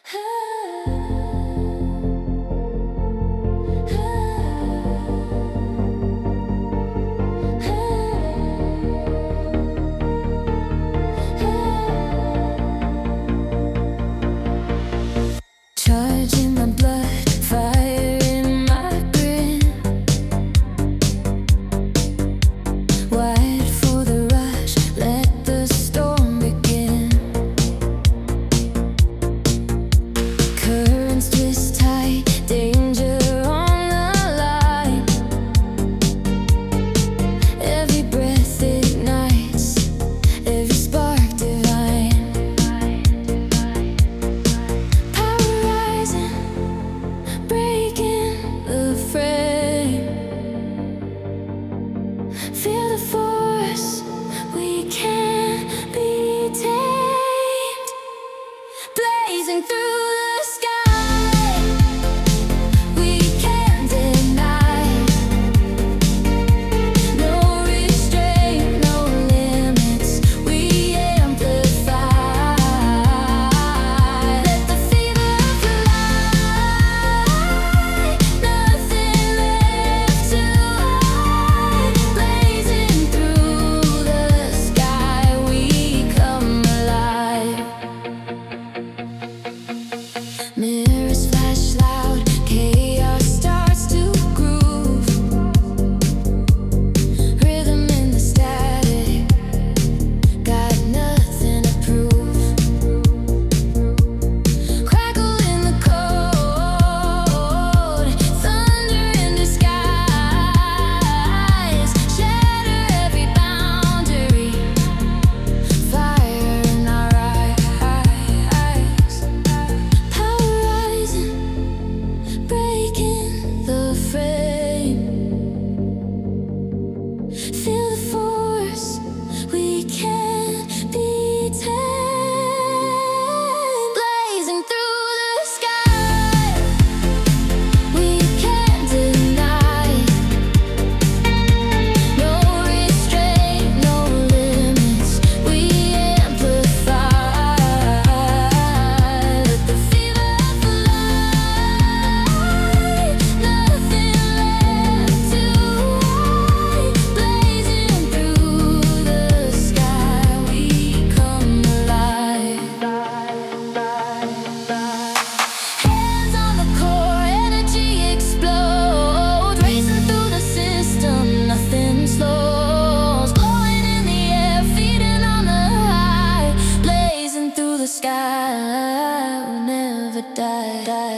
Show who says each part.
Speaker 1: Charging my blood, fire in my grin. Wait for the rush, let the storm begin. Currents twist tight, danger on the line. Every breath ignites, every spark divine. Power rising, breaking the frame. Feel the force, we can't be tamed. Blazing through the sky, we can't deny. No restraint, no limits, we amplify. Let the fever fly, nothing left to hide. Blazing through the sky, we come alive. Mirrors flash loud, chaos starts to groove. Rhythm in the static, got nothing to prove. Crackle in the cold, thunder in disguise. Shatter every boundary, fire in our eyes. Power rising, breaking the frame. Feel the force, we can't be tamed. Blazing through the sky, we can't deny. No restraint, no limits, we amplify. Let the fever fly, nothing left to hide. Blazing through the sky, we come alive. Hands on the core, energy explode. Racing through the system, nothing slows. Glowing in the air, feeding on the high. Blazing through the sky, we'll never die.